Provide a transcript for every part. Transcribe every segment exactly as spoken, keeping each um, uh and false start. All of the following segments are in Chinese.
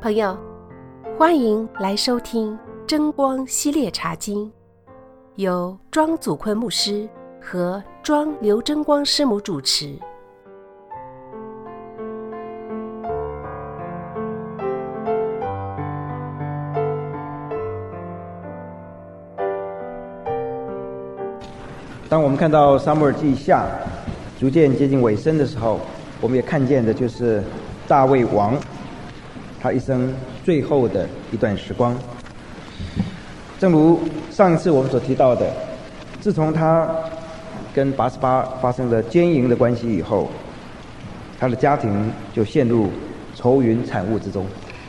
朋友，欢迎来收听真光系列茶经，由庄祖坤牧师和庄刘真光师母主持。 当我们看到撒母耳记下逐渐接近尾声的时候，我们也看见的就是大卫王他一生最后的一段时光。正如上一次我们所提到的，自从他跟拔示巴发生了奸淫的关系以后，他的家庭就陷入愁云惨雾之中。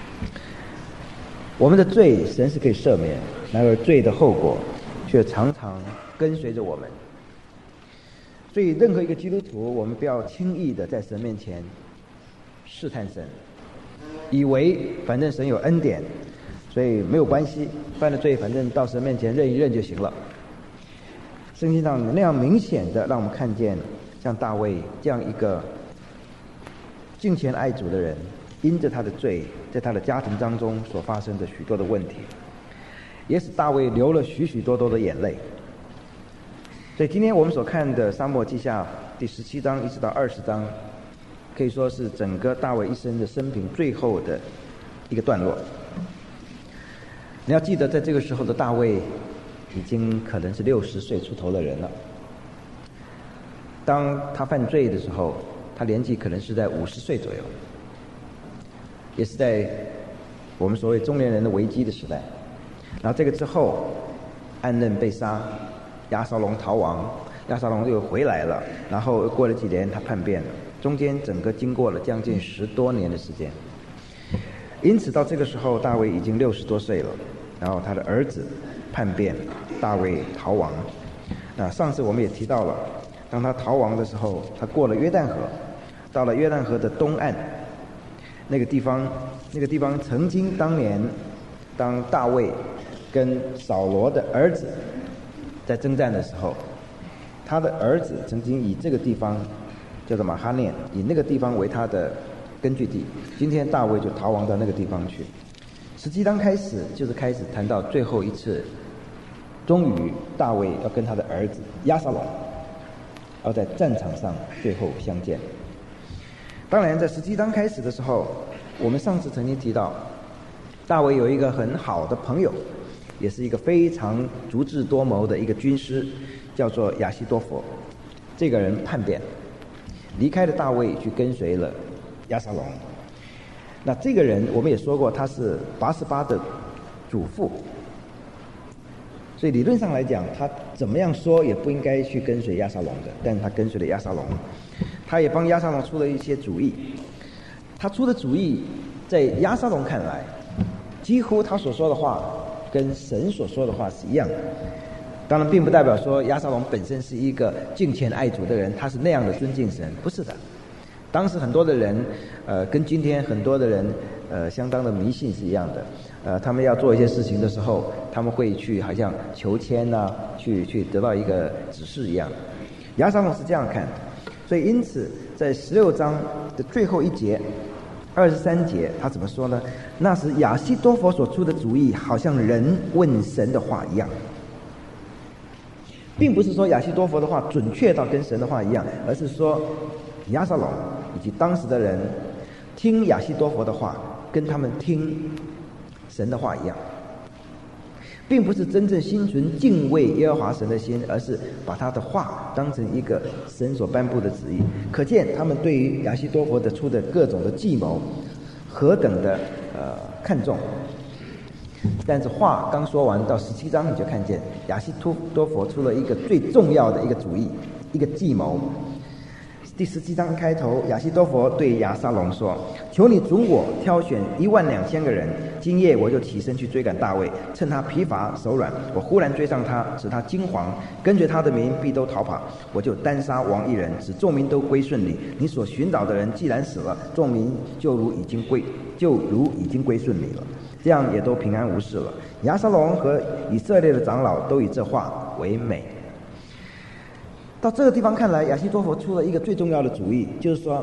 我们的罪神是可以赦免，然而罪的后果却常常跟随着我们。所以任何一个基督徒，我们不要轻易的在神面前试探神，以为反正神有恩典，所以没有关系，犯了罪反正到神面前认一认就行了。圣经上那样明显的让我们看见像大卫这样一个敬虔爱主的人，因着他的罪在他的家庭当中所发生的许多的问题，也使大卫流了许许多多的眼泪。所以今天我们所看的撒母耳记下第十七章一直到二十章，可以说是整个大卫一生的生平最后的一个段落。你要记得，在这个时候的大卫已经可能是六十岁出头的人了。当他犯罪的时候，他年纪可能是在五十岁左右，也是在我们所谓中年人的危机的时代。然后这个之后，暗嫩被杀，押沙龙逃亡，押沙龙又回来了，然后过了几年他叛变了，中间整个经过了将近十多年的时间。因此到这个时候大卫已经六十多岁了，然后他的儿子叛变，大卫逃亡。那上次我们也提到了，当他逃亡的时候，他过了约旦河，到了约旦河的东岸那个地方，那个地方曾经当年当大卫跟扫罗的儿子在征战的时候，他的儿子曾经以这个地方叫做马哈念，以那个地方为他的根据地。今天大卫就逃亡到那个地方去。十七章开始就是开始谈到最后一次，终于大卫要跟他的儿子押沙龙要在战场上最后相见。当然在十七章开始的时候，我们上次曾经提到大卫有一个很好的朋友，也是一个非常足智多谋的一个军师，叫做亚希多弗。这个人叛变，离开了大卫去跟随了押沙龙。那这个人我们也说过，他是拔示巴的祖父，所以理论上来讲，他怎么样说也不应该去跟随押沙龙的，但是他跟随了押沙龙，他也帮押沙龙出了一些主意。他出的主意在押沙龙看来，几乎他所说的话跟神所说的话是一样的。当然并不代表说押沙龙本身是一个敬虔爱主的人，他是那样的尊敬神，不是的。当时很多的人呃，跟今天很多的人呃，相当的迷信是一样的。呃，他们要做一些事情的时候，他们会去好像求签啊，去去得到一个指示一样。押沙龙是这样看的，所以因此在十六章的最后一节二十三节他怎么说呢？那时亚希多弗所出的主意好像人问神的话一样，并不是说亚希多弗的话准确到跟神的话一样，而是说押沙龙以及当时的人听亚希多弗的话跟他们听神的话一样，并不是真正心存敬畏耶和华神的心，而是把他的话当成一个神所颁布的旨意。可见他们对于亚希多弗的出的各种的计谋何等的呃看重。但是话刚说完，到十七章你就看见亚希多弗出了一个最重要的一个主意，一个计谋。第十七章开头，亚希多弗对押沙龙说：求你准我挑选一万两千个人，今夜我就起身去追赶大卫，趁他疲乏手软，我忽然追上他，使他惊惶，跟随他的民必都逃跑，我就单杀王一人，使众民都归顺你。你所寻找的人既然死了，众民就如已经归就如已经归顺你了，这样也都平安无事了。押沙龙和以色列的长老都以这话为美。到这个地方看来，亚希多弗出了一个最重要的主意，就是说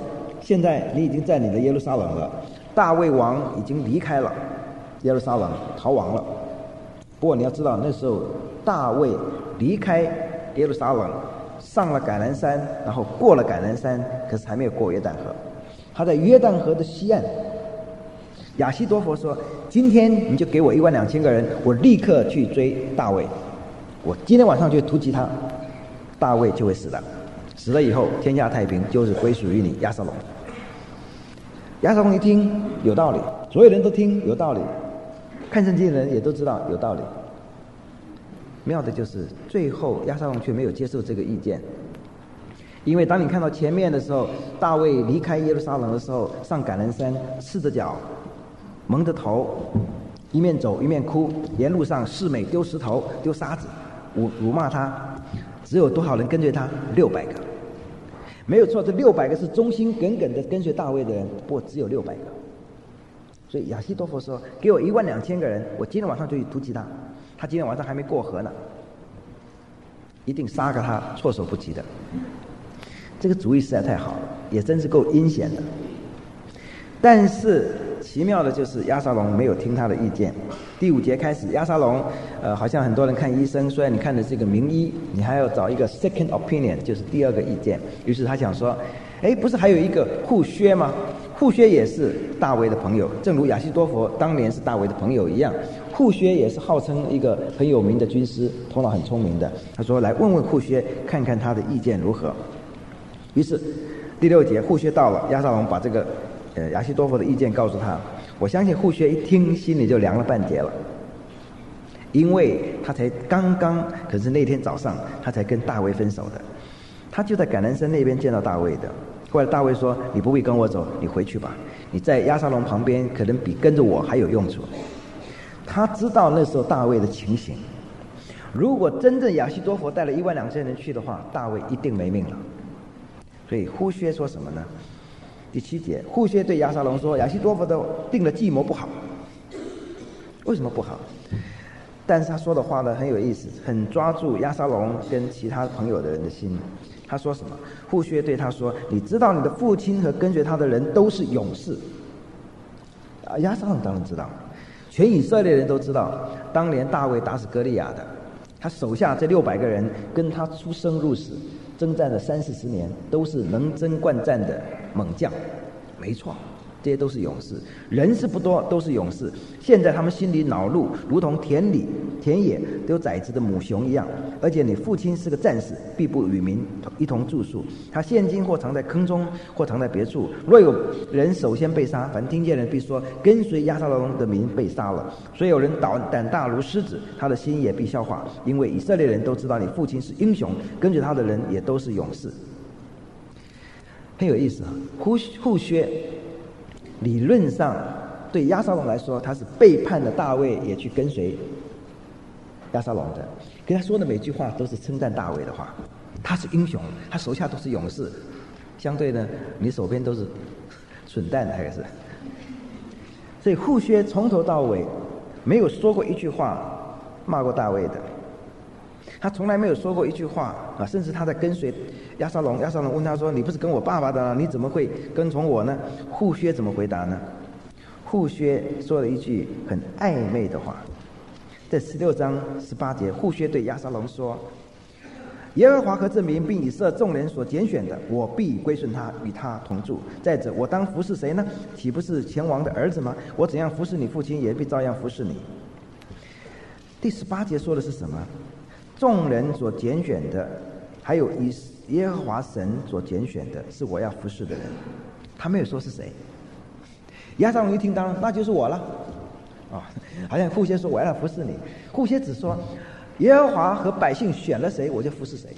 现在你已经在你的耶路撒冷了，大卫王已经离开了耶路撒冷，逃亡了。不过你要知道，那时候大卫离开耶路撒冷，上了橄榄山，然后过了橄榄山，可是还没有过约旦河。他在约旦河的西岸。亚希多弗说：“今天你就给我一万两千个人，我立刻去追大卫。我今天晚上就突击他，大卫就会死的。死了以后，天下太平，就是归属于你押沙龙。”押沙龙一听有道理，所有人都听有道理，看圣经的人也都知道有道理。妙的就是最后押沙龙却没有接受这个意见，因为当你看到前面的时候，大卫离开耶路撒冷的时候，上橄榄山，赤着脚，蒙着头，一面走一面哭，沿路上示美丢石头丢沙子辱辱骂他，只有多少人跟随他？六百个，没有错，这六百个是忠心耿耿的跟随大卫的人，不过只有六百个。所以亚希多弗说：“给我一万两千个人，我今天晚上就去突击他。他今天晚上还没过河呢，一定杀个他措手不及的。”这个主意实在太好了，也真是够阴险的。但是奇妙的就是押沙龙没有听他的意见。第五节开始，押沙龙，呃，好像很多人看医生，虽然你看的是一个名医，你还要找一个 second opinion， 就是第二个意见。于是他想说，哎，不是还有一个户薛吗？户薛也是大卫的朋友，正如亚希多弗当年是大卫的朋友一样，户薛也是号称一个很有名的军师，头脑很聪明的。他说，来问问户薛，看看他的意见如何。于是第六节，户薛到了，押沙龙把这个呃亚希多弗的意见告诉他。我相信户薛一听，心里就凉了半截了，因为他才刚刚，可是那天早上他才跟大卫分手的，他就在橄榄山那边见到大卫的。后来大卫说：“你不必跟我走，你回去吧，你在押沙龙旁边，可能比跟着我还有用处。”他知道那时候大卫的情形，如果真正亚希多弗带了一万两千人去的话，大卫一定没命了。所以户薛说什么呢？第七节，户薛对押沙龙说：“亚希多弗的定了计谋不好。”为什么不好？但是他说的话呢很有意思，很抓住押沙龙跟其他朋友的人的心。他说什么？户薛对他说：“你知道你的父亲和跟随他的人都是勇士。”啊，押沙龙当然知道，全以色列人都知道，当年大卫打死歌利亚的，他手下这六百个人跟他出生入死，征战了三四十年，都是能征惯战的猛将。没错，这些都是勇士，人是不多，都是勇士。现在他们心里恼怒，如同田里田野都有崽子的母熊一样。而且你父亲是个战士，必不与民一同住宿。他现今或藏在坑中，或藏在别处。若有人首先被杀，凡听见人必说：跟随押沙龙的民被杀了。所以有人胆胆大如狮子，他的心也必消化。因为以色列人都知道你父亲是英雄，跟随他的人也都是勇士。很有意思啊，户户薛理论上对押沙龙来说，他是背叛了大卫，也去跟随押沙龙的。跟他说的每句话都是称赞大卫的话，他是英雄，他手下都是勇士。相对呢，你手边都是蠢蛋，还是。所以户薛从头到尾没有说过一句话骂过大卫的，他从来没有说过一句话啊，甚至他在跟随押沙龙，押沙龙问他说：“你不是跟我爸爸的，你怎么会跟从我呢？”户薛怎么回答呢？户薛说了一句很暧昧的话，在十六章十八节，户薛对押沙龙说：“耶和华和这民并以色列众人所拣选的，我必归顺他，与他同住。再者，我当服侍谁呢？岂不是前王的儿子吗？我怎样服侍你父亲，也必照样服侍你。”第十八节说的是什么？众人所拣选的，还有以耶和华神所拣选的，是我要服侍的人。他没有说是谁。押沙龙一听，当然那就是我了。啊、哦，好像户薛说我要服侍你，户薛只说耶和华和百姓选了谁，我就服侍谁。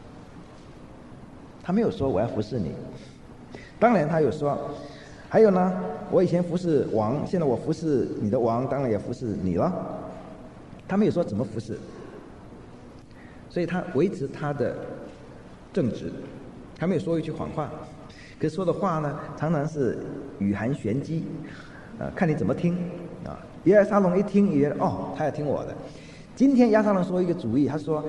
他没有说我要服侍你。当然他有说，还有呢，我以前服侍王，现在我服侍你的王，当然也服侍你了。他没有说怎么服侍，所以他维持他的正直，他没有说一句谎话。可是说的话呢，常常是语含玄机，呃，看你怎么听啊。押沙龙一听，以为哦，他要听我的。今天押沙龙说一个主意，他说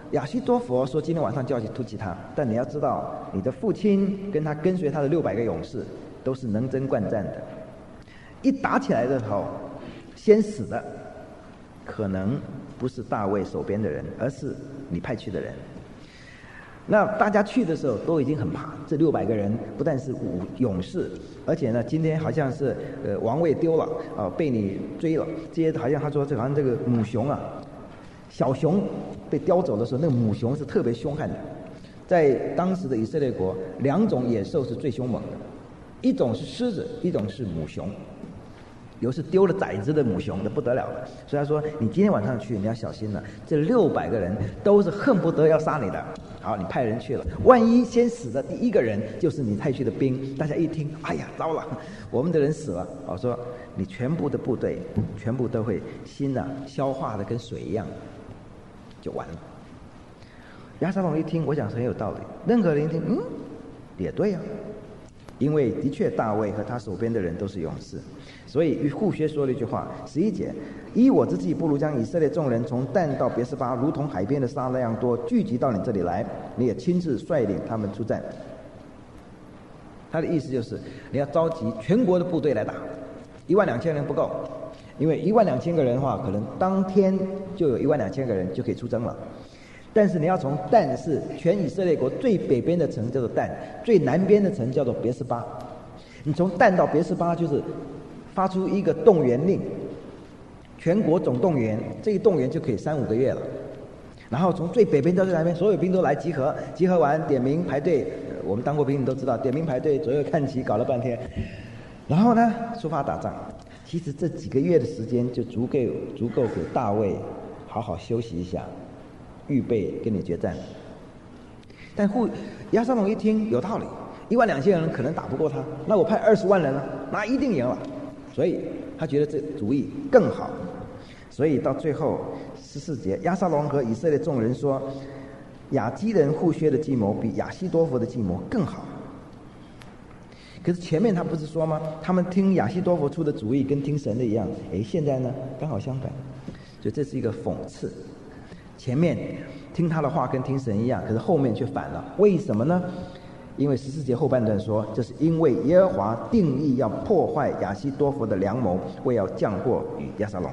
亚希多弗说今天晚上就要去突击他，但你要知道，你的父亲跟他跟随他的六百个勇士都是能征惯战的，一打起来的时候，先死的可能不是大卫手边的人，而是你派去的人。那大家去的时候都已经很怕，这六百个人不但是武勇士，而且呢，今天好像是呃王位丢了啊、呃，被你追了。接着好像他说，这好像这个母熊啊，小熊被叼走的时候，那个母熊是特别凶悍的。在当时的以色列国，两种野兽是最凶猛的，一种是狮子，一种是母熊。有时丢了崽子的母熊的不得了了，所以他说你今天晚上去你要小心了，这六百个人都是恨不得要杀你的。好，你派人去了，万一先死的第一个人就是你派去的兵，大家一听，哎呀，糟了，我们的人死了。我说你全部的部队全部都会心啊消化的跟水一样，就完了。亚撒龙一听，我想是很有道理，任何人一听，嗯，也对啊，因为的确大卫和他手边的人都是勇士。所以与户薛说了一句话，十一节，依我之计，不如将以色列众人从但到别是巴，如同海边的沙那样多，聚集到你这里来，你也亲自率领他们出战。他的意思就是你要召集全国的部队来打，一万两千人不够，因为一万两千个人的话，可能当天就有一万两千个人就可以出征了。但是你要从但是全以色列国最北边的城叫做但，最南边的城叫做别是巴，你从但到别是巴就是发出一个动员令，全国总动员，这一动员就可以三五个月了。然后从最北边到最南边，所有兵都来集合，集合完点名排队，我们当过兵你都知道，点名排队，左右看齐，搞了半天，然后呢出发打仗。其实这几个月的时间就足够足够给大卫好好休息一下，预备跟你决战。但户亚撒龙一听有道理，一万两千人可能打不过他，那我派二十万人了，那一定赢了。所以他觉得这主意更好，所以到最后十四节，亚撒龙和以色列众人说，亚基人户薛的计谋比亚希多弗的计谋更好。可是前面他不是说吗？他们听亚希多弗出的主意跟听神的一样，诶，现在呢刚好相反，所以这是一个讽刺。前面听他的话跟听神一样，可是后面却反了，为什么呢？因为十四节后半段说，这是因为耶和华定义要破坏亚希多弗的良谋，为要降祸与亚撒龙。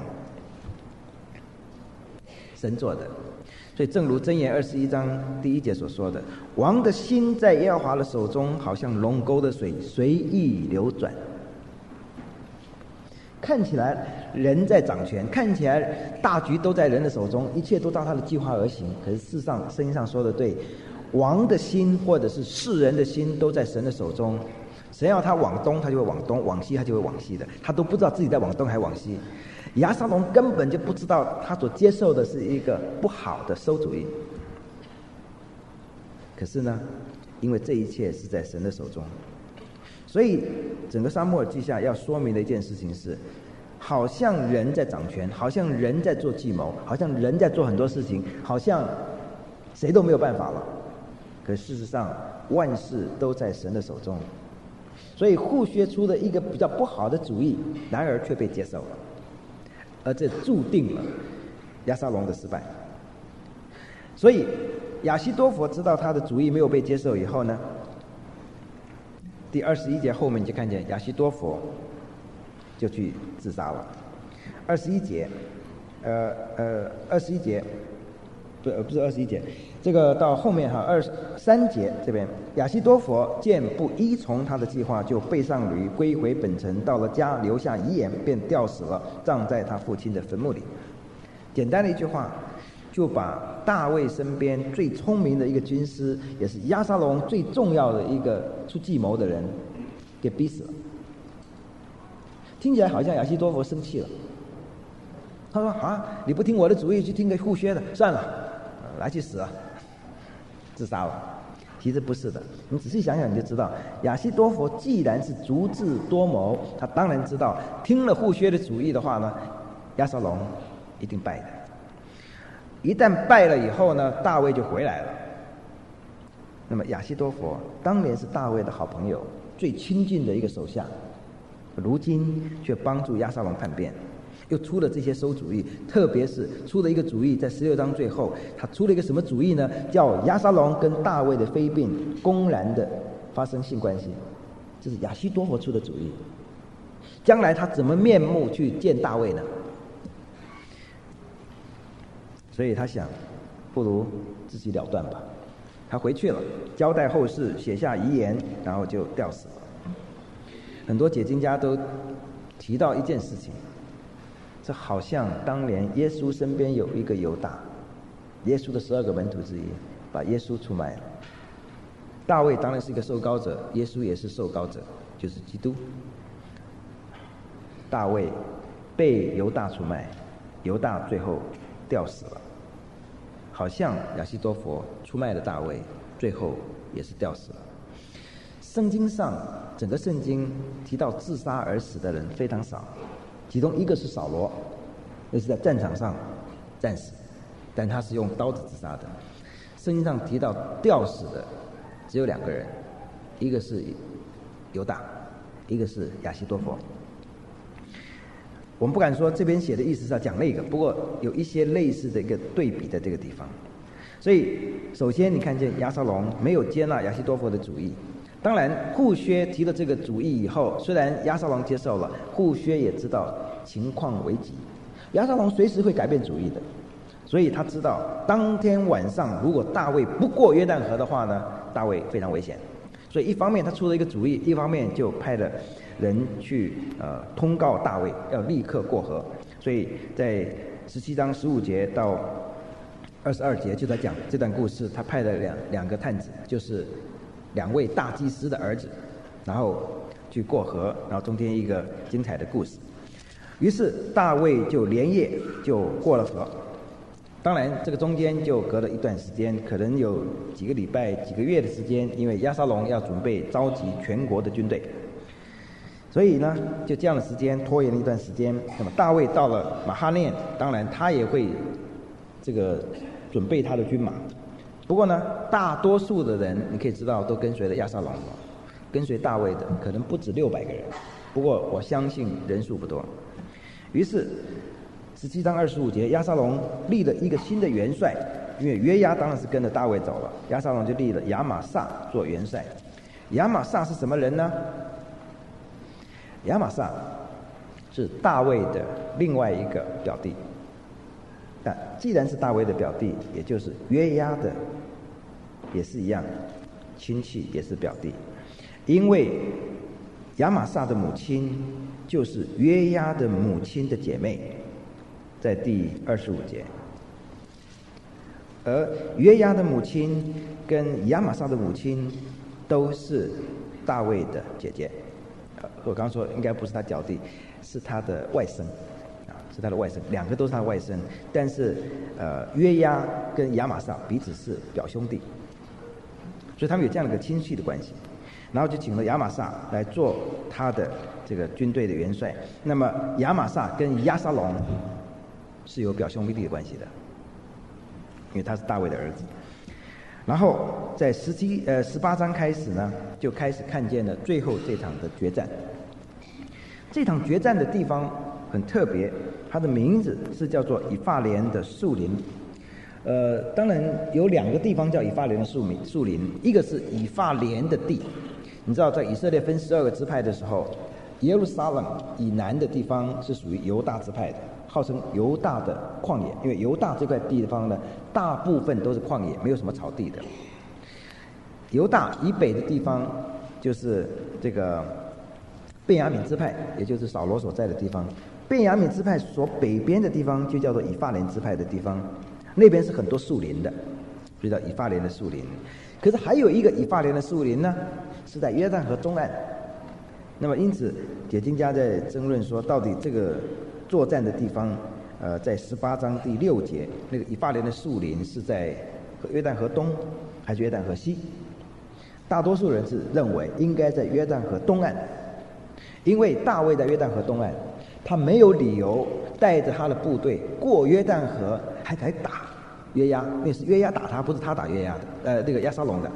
神做的，所以正如箴言二十一章第一节所说的，王的心在耶和华的手中，好像龙沟的水随意流转。看起来人在掌权，看起来大局都在人的手中，一切都照他的计划而行。可是事实上圣经上说的对，王的心或者是世人的心都在神的手中，神要他往东他就会往东，往西他就会往西的，他都不知道自己在往东还往西。亚撒龙根本就不知道他所接受的是一个不好的馊主意，可是呢因为这一切是在神的手中，所以整个撒母耳记下要说明的一件事情是，好像人在掌权，好像人在做计谋，好像人在做很多事情，好像谁都没有办法了，可事实上万事都在神的手中。所以户薛出的一个比较不好的主意，然而却被接受了，而这注定了亚撒龙的失败。所以亚希多弗知道他的主意没有被接受以后呢，第二十一节后面你就看见亚希多弗就去自杀了。二十一节，呃呃，二十一节，不不是二十一节，这个到后面哈，二十三节这边，亚希多弗见不依从他的计划，就背上驴归回本城，到了家留下遗言，便吊死了，葬在他父亲的坟墓里。简单的一句话，就把大卫身边最聪明的一个军师，也是押沙龙最重要的一个出计谋的人，给逼死了。听起来好像亚希多弗生气了，他说啊，你不听我的主意，去听个户薛的，算了，来去死啊，自杀了。其实不是的，你仔细想想你就知道，亚希多弗既然是足智多谋，他当然知道听了户薛的主意的话呢，押沙龙一定败的。一旦败了以后呢，大卫就回来了。那么亚希多弗当年是大卫的好朋友，最亲近的一个手下，如今却帮助押沙龙叛变。 又出了这些馊主意，特别是出了一个主意，在十六章最后，他出了一个什么主意呢？叫押沙龙跟大卫的妃嫔公然的发生性关系，这是亚希多弗出的主意。将来他怎么面目去见大卫呢？所以他想，不如自己了断吧。他回去了，交代后事，写下遗言，然后就吊死了。很多解经家都提到一件事情，这好像当年耶稣身边有一个犹大，耶稣的十二个门徒之一，把耶稣出卖了。大卫当然是一个受膏者，耶稣也是受膏者，就是基督。大卫被犹大出卖，犹大最后吊死了。好像亚希多弗出卖了大卫，最后也是吊死了。圣经上整个圣经提到自杀而死的人非常少，其中一个是扫罗，那是在战场上战死，但他是用刀子自杀的。圣经上提到吊死的只有两个人，一个是犹大，一个是亚希多弗。我们不敢说这边写的意思是要讲那个，不过有一些类似的一个对比在这个地方。所以首先你看见押沙龙没有接纳亚希多弗的主意，当然户薛提了这个主意以后，虽然押沙龙接受了，户薛也知道情况危急，押沙龙随时会改变主意的，所以他知道当天晚上如果大卫不过约旦河的话呢，大卫非常危险。所以一方面他出了一个主意，一方面就派了人去呃通告大卫要立刻过河。所以在十七章十五节到二十二节就在讲这段故事，他派了两两个探子，就是两位大祭司的儿子，然后去过河，然后中间一个精彩的故事。于是大卫就连夜就过了河。当然这个中间就隔了一段时间，可能有几个礼拜几个月的时间，因为押沙龙要准备召集全国的军队，所以呢就这样的时间拖延了一段时间。那么大卫到了马哈念，当然他也会这个准备他的军马，不过呢大多数的人你可以知道都跟随了押沙龙，跟随大卫的可能不止六百个人，不过我相信人数不多。于是十七章二十五节，押沙龙立了一个新的元帅，因为约押当然是跟着大卫走了，押沙龙就立了亚玛撒做元帅。亚玛撒是什么人呢？亚玛撒是大卫的另外一个表弟，但既然是大卫的表弟，也就是约押的也是一样，亲戚也是表弟，因为亚玛撒的母亲就是约押的母亲的姐妹，在第二十五节。而约押的母亲跟亚玛撒的母亲都是大卫的姐姐，我刚说应该不是他表弟，是他的外甥啊，是他的外甥，两个都是他的外甥。但是呃，约押跟亚玛撒彼此是表兄弟，所以他们有这样的一个亲戚的关系。然后就请了亚玛撒来做他的这个军队的元帅。那么亚玛撒跟押沙龙是有表兄弟的关系的，因为他是大卫的儿子。然后在十七呃十八章开始呢，就开始看见了最后这场的决战。这场决战的地方很特别，它的名字是叫做以法莲的树林。呃，当然有两个地方叫以法莲的树林，树林一个是以法莲的地。你知道，在以色列分十二个支派的时候，耶路撒冷以南的地方是属于犹大支派的，号称犹大的旷野，因为犹大这块地方呢，大部分都是旷野，没有什么草地的。犹大以北的地方就是这个便雅悯支派，也就是扫罗所在的地方。便雅悯支派所北边的地方就叫做以法莲支派的地方，那边是很多树林的，所以叫以法莲的树林。可是还有一个以法莲的树林呢，是在约旦河东岸。那么因此解经家在争论说，到底这个作战的地方呃，在十八章第六节，那个以法莲的树林是在约旦河东还是约旦河西？大多数人是认为应该在约旦河东岸，因为大卫在约旦河东岸，他没有理由带着他的部队过约旦河还来打约押，因为是约押打他，不是他打约押的，呃，这个押沙龙的。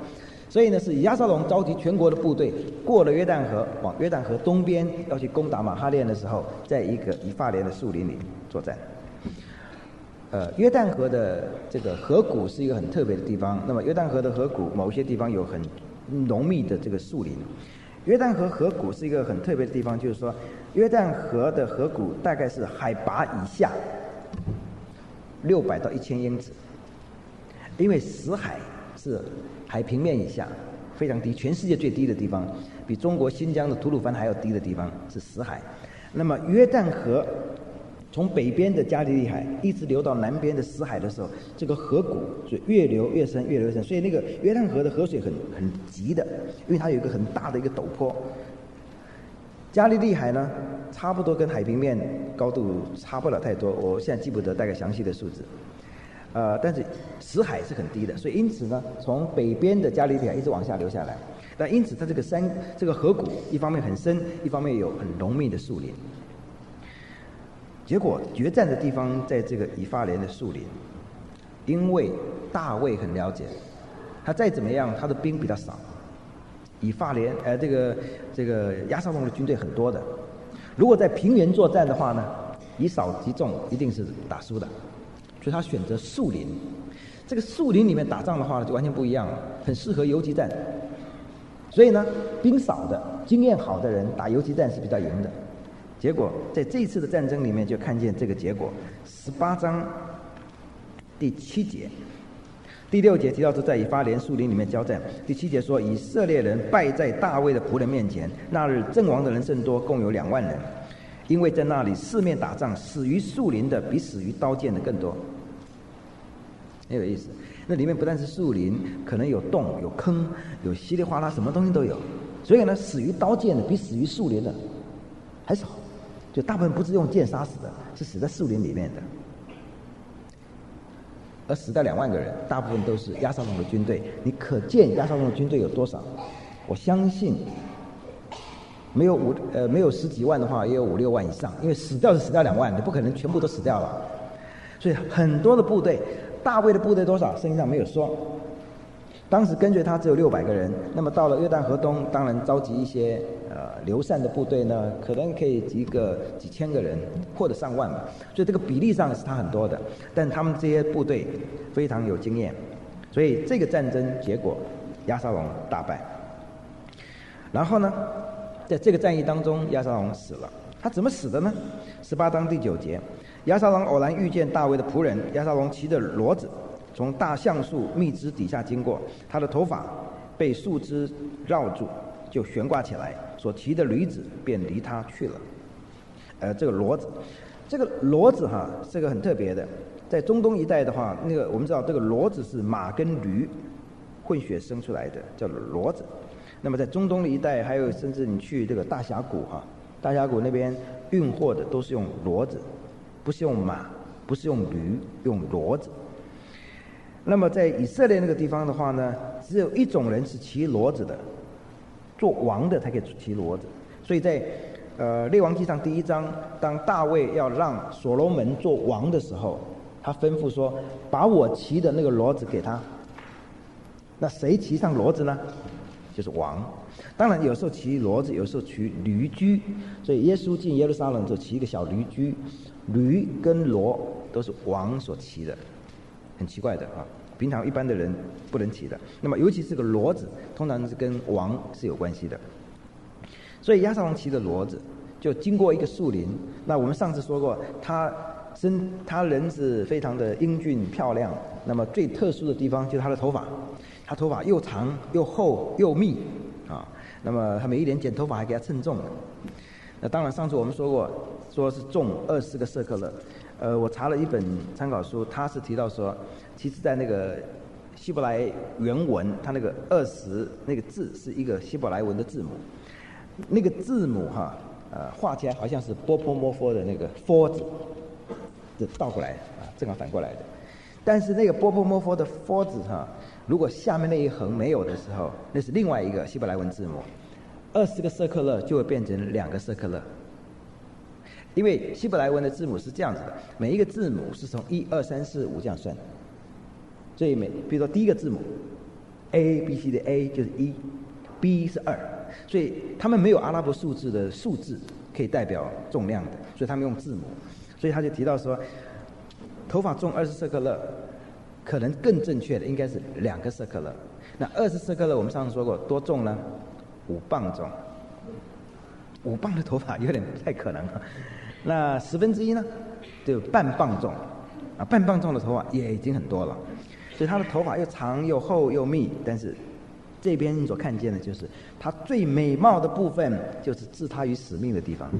所以呢，是押沙龙召集全国的部队，过了约旦河，往约旦河东边要去攻打马哈念的时候，在一个以法莲的树林里作战。呃，约旦河的这个河谷是一个很特别的地方。那么，约旦河的河谷某些地方有很浓密的这个树林。约旦河河谷是一个很特别的地方，就是说，约旦河的河谷大概是海拔以下六百到一千英尺，因为死海是海平面以下，非常低，全世界最低的地方，比中国新疆的吐鲁番还要低的地方是死海。那么约旦河从北边的加利利海一直流到南边的死海的时候，这个河谷就越流越深，越流越深。所以那个约旦河的河水很很急的，因为它有一个很大的一个陡坡。加利利海呢，差不多跟海平面高度差不了太多，我现在记不得大概详细的数字。呃，但是死海是很低的，所以因此呢，从北边的加利利海一直往下流下来。但因此它这个山这个河谷一方面很深，一方面有很浓密的树林。结果决战的地方在这个以法莲的树林，因为大卫很了解，他再怎么样他的兵比较少，以法莲呃这个这个押沙龙的军队很多的，如果在平原作战的话呢，以少击众一定是打输的，所以他选择树林。这个树林里面打仗的话呢，就完全不一样了，很适合游击战。所以呢，兵少的经验好的人打游击战是比较赢的。结果在这一次的战争里面就看见这个结果。十八章第七节、第六节提到说，在以法莲树林里面交战。第七节说，以色列人败在大卫的仆人面前，那日阵亡的人甚多，共有两万人，因为在那里四面打仗，死于树林的比死于刀剑的更多。很有意思，那里面不但是树林，可能有洞、有坑、有稀里哗啦，什么东西都有。所以呢，死于刀剑的比死于树林的还少。就大部分不是用剑杀死的，是死在树林里面的。而死掉两万个人，大部分都是押沙龙的军队。你可见押沙龙的军队有多少？我相信没有五呃没有十几万的话，也有五六万以上。因为死掉是死掉两万，你不可能全部都死掉了。所以很多的部队，大卫的部队多少，圣经上没有说。当时跟随他只有六百个人，那么到了约旦河东，当然召集一些呃流散的部队呢，可能可以集个几千个人或者上万吧。所以这个比例上是他很多的，但他们这些部队非常有经验，所以这个战争结果押沙龙大败。然后呢，在这个战役当中，押沙龙死了。他怎么死的呢？十八章第九节，押沙龙偶然遇见大卫的仆人，押沙龙骑着骡子从大橡树密枝底下经过，他的头发被树枝绕住，就悬挂起来，所骑的驴子便离他去了。呃，这个骡子，这个骡子哈，这个很特别的，在中东一带的话，那个我们知道这个骡子是马跟驴混血生出来的，叫骡子。那么在中东的一带，还有甚至你去这个大峡谷哈，大峡谷那边运货的都是用骡子，不是用马，不是用驴，用骡子。那么在以色列那个地方的话呢，只有一种人是骑骡子的，做王的才可以骑骡子。所以在呃列王纪上第一章，当大卫要让所罗门做王的时候，他吩咐说，把我骑的那个骡子给他。那谁骑上骡子呢？就是王。当然有时候骑骡子，有时候骑驴驹。所以耶稣进耶路撒冷就骑一个小驴驹，驴跟骡都是王所骑的。很奇怪的啊，平常一般的人不能骑的。那么尤其是个骡子，通常是跟王是有关系的。所以押沙龙骑的骡子就经过一个树林。那我们上次说过，他身他人是非常的英俊漂亮。那么最特殊的地方就是他的头发，他头发又长又厚又密啊。那么他每一年剪头发还给他称重的。那当然上次我们说过，说是重二十个舍克勒。呃，我查了一本参考书，他是提到说，其实在那个希伯来原文，它那个二十那个字是一个希伯来文的字母，那个字母哈，呃，画起来好像是波波摩佛的那个 for 字，这倒过来啊，正好反过来的。但是那个波波摩佛的 for 字哈，如果下面那一横没有的时候，那是另外一个希伯来文字母，二十个舍克勒就会变成两个舍克勒。因为希伯来文的字母是这样子的，每一个字母是从一二三四五这样算，所以每比如说第一个字母 A B C 的 A 就是一 B 是二，所以他们没有阿拉伯数字的数字可以代表重量的，所以他们用字母。所以他就提到说，头发重二十舍克勒，可能更正确的应该是两个舍克勒。那二十舍克勒我们上次说过多重呢？五磅重。五磅的头发有点不太可能了。那十分之一呢，就半磅重啊，半磅重的头发也已经很多了。所以他的头发又长又厚又密，但是这边你所看见的就是他最美貌的部分，就是置他于使命的地方。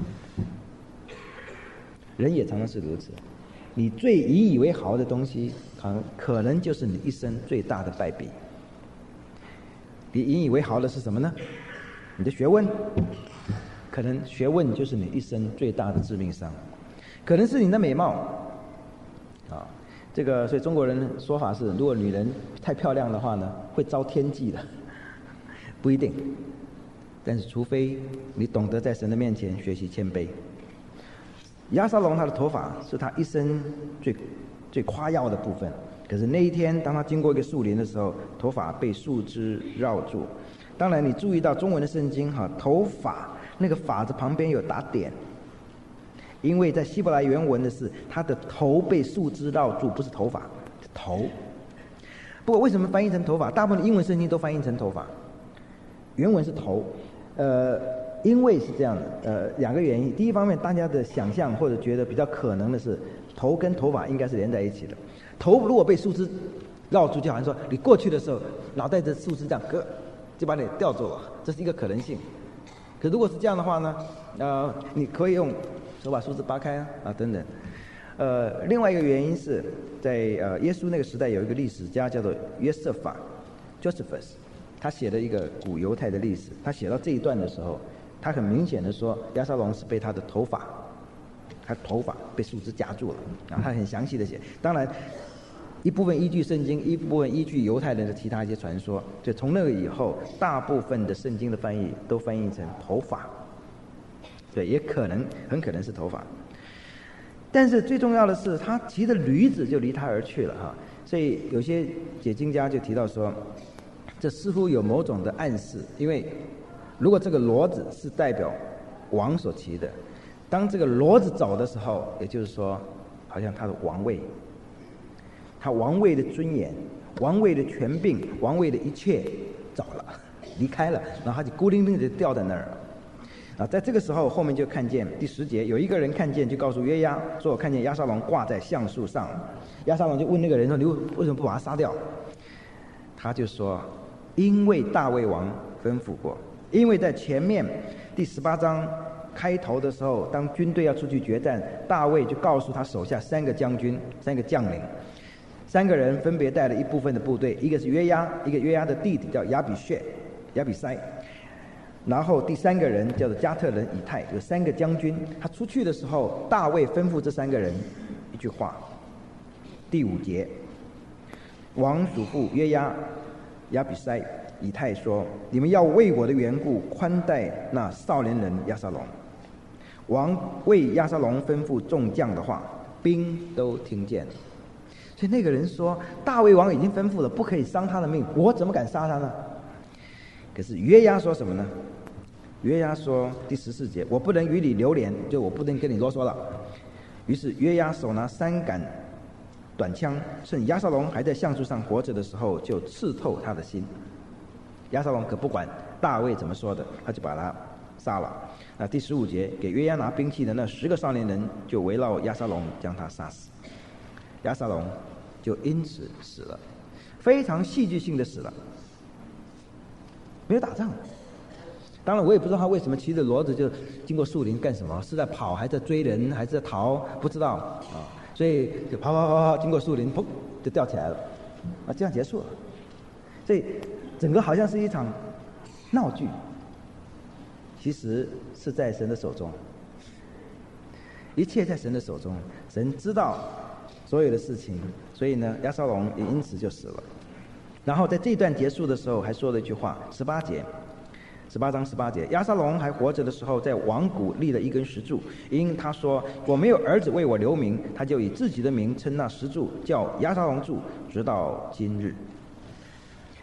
人也常常是如此，你最引以为豪的东西，可能可能就是你一生最大的败笔。你引以为豪的是什么呢？你的学问，可能学问就是你一生最大的致命伤，可能是你的美貌，啊，这个所以中国人说法是，如果女人太漂亮的话呢，会遭天忌的，不一定，但是除非你懂得在神的面前学习谦卑。亚沙龙他的头发是他一生最最夸耀的部分，可是那一天当他经过一个树林的时候，头发被树枝绕住。当然你注意到中文的圣经哈，头发那个发字旁边有打点，因为在希伯来原文的是他的头被树枝绕住，不是头发，是头。不过为什么翻译成头发？大部分的英文圣经都翻译成头发，原文是头。呃，因为是这样的，呃，两个原因。第一方面，大家的想象或者觉得比较可能的是，头跟头发应该是连在一起的。头如果被树枝绕住，就好像说你过去的时候，脑袋的树枝这样割，就把你吊住了，这是一个可能性。可如果是这样的话呢，呃，你可以用手把树枝扒开啊，啊等等。呃，另外一个原因是在呃耶稣那个时代有一个历史家叫做约瑟法 （Josephus）， 他写了一个古犹太的历史。他写到这一段的时候，他很明显的说，亚沙龙是被他的头发，他头发被树枝夹住了啊，他很详细的写。当然，一部分依据圣经，一部分依据犹太人的其他一些传说。就从那个以后，大部分的圣经的翻译都翻译成头发，对，也可能很可能是头发。但是最重要的是，他骑的驴子就离他而去了哈。所以有些解经家就提到说，这似乎有某种的暗示，因为如果这个骡子是代表王所骑的，当这个骡子走的时候，也就是说，好像他的王位，他王位的尊严、王位的权柄、王位的一切走了，离开了，然后他就孤零零的掉在那儿了。啊，在这个时候，后面就看见第十节，有一个人看见，就告诉约押说：“我看见亚沙龙挂在橡树上。”亚沙龙就问那个人说：“你为什么不把他杀掉？”他就说：“因为大卫王吩咐过。因为在前面第十八章开头的时候，当军队要出去决战，大卫就告诉他手下三个将军、三个将领，三个人分别带了一部分的部队，一个是约押，一个约押的弟弟叫亚比薛、亚比塞。”然后第三个人叫做加特人以太，有三个将军。他出去的时候，大卫吩咐这三个人一句话。第五节，王嘱咐约押、亚比塞、以太说：“你们要为我的缘故宽待那少年人亚沙龙。”王为亚沙龙吩咐众将的话，兵都听见了。所以那个人说：“大卫王已经吩咐了，不可以伤他的命，我怎么敢杀他呢？”可是约押说什么呢？约押说第十四节：“我不能与你流连，就我不能跟你啰嗦了。”于是约押手拿三杆短枪，趁亚沙龙还在橡树上活着的时候，就刺透他的心。亚沙龙可不管大卫怎么说的，他就把他杀了。那第十五节，给约押拿兵器的那十个少年人就围绕亚沙龙，将他杀死。亚沙龙就因此死了，非常戏剧性的死了，没有打仗。当然我也不知道他为什么骑着骡子就经过树林干什么，是在跑还是在追人还是在逃，不知道啊。所以就跑跑跑跑经过树林，砰就掉起来了，啊，这样结束了。所以整个好像是一场闹剧，其实是在神的手中，一切在神的手中，神知道所有的事情，所以呢，亚沙龙也因此就死了。然后在这段结束的时候，还说了一句话，十八节。十八章十八节，亚沙龙还活着的时候，在王谷立了一根石柱，因他说：“我没有儿子为我留名，他就以自己的名称那石柱，叫亚沙龙柱，直到今日。”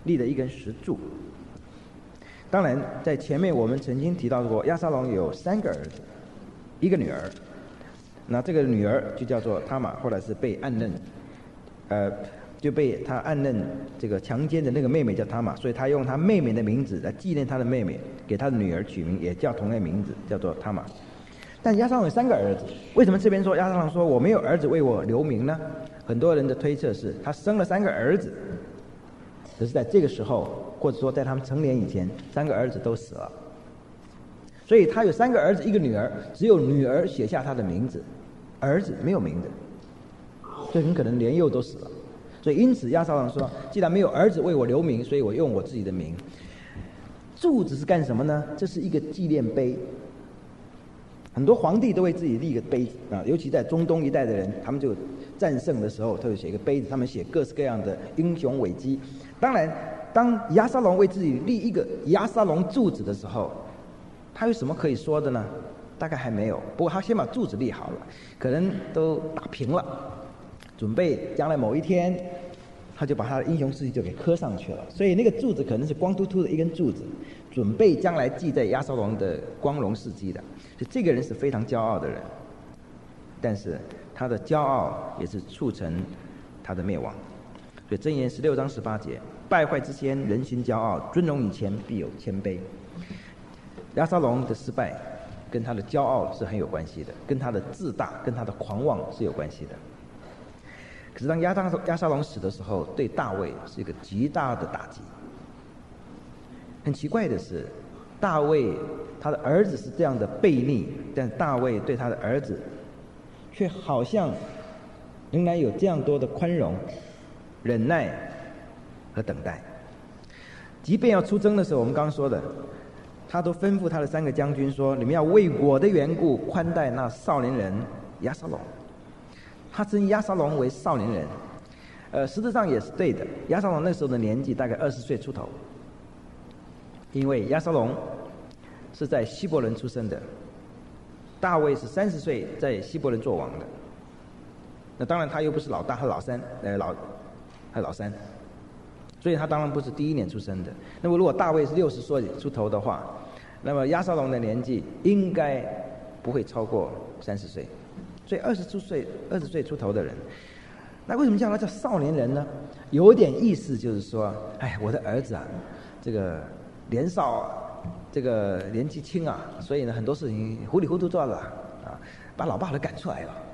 立了一根石柱。当然，在前面我们曾经提到过，押沙龙有三个儿子，一个女儿。那这个女儿就叫做他玛，后来是被暗嫩，呃，就被他暗嫩这个强奸的那个妹妹叫他玛，所以他用他妹妹的名字来纪念他的妹妹，给他的女儿取名也叫同样名字，叫做他玛。但押沙龙有三个儿子，为什么这边说押沙龙说我没有儿子为我留名呢？很多人的推测是他生了三个儿子，只是在这个时候，或者说在他们成年以前，三个儿子都死了。所以他有三个儿子一个女儿，只有女儿写下他的名字，儿子没有名字，所以很可能年幼都死了。所以因此押沙龙说，既然没有儿子为我留名，所以我用我自己的名。柱子是干什么呢？这是一个纪念碑，很多皇帝都为自己立一个碑啊，尤其在中东一带的人，他们就战胜的时候他就写一个碑子，他们写各式各样的英雄伟绩。当然当押沙龙为自己立一个押沙龙柱子的时候，他有什么可以说的呢？大概还没有。不过他先把柱子立好了，可能都打平了，准备将来某一天，他就把他的英雄事迹就给刻上去了。所以那个柱子可能是光秃秃的一根柱子，准备将来记在押沙龙的光荣事迹的。所以这个人是非常骄傲的人，但是他的骄傲也是促成他的灭亡。所以箴言十六章十八节：败坏之先，人心骄傲；尊荣以前，必有谦卑。押沙龙的失败跟他的骄傲是很有关系的，跟他的自大跟他的狂妄是有关系的。可是当押沙押沙龙死的时候，对大卫是一个极大的打击。很奇怪的是，大卫他的儿子是这样的悖逆，但大卫对他的儿子却好像仍然有这样多的宽容、忍耐和等待。即便要出征的时候，我们刚刚说的，他都吩咐他的三个将军说：“你们要为我的缘故宽待那少年人押沙龙。”他称押沙龙为少年人，呃，实质上也是对的。押沙龙那时候的年纪大概二十岁出头，因为押沙龙是在希伯伦出生的，大卫是三十岁在希伯伦做王的。那当然他又不是老大，他老三，呃，老他老三，所以他当然不是第一年出生的。那么如果大卫是六十岁出头的话，那么押沙龙的年纪应该不会超过三十岁。所以二十出岁、二十岁出头的人，那为什么叫他叫少年人呢？有点意思，就是说，哎，我的儿子啊，这个年少，这个年纪轻啊，所以呢，很多事情糊里糊涂做了啊，把老爸都赶出来了，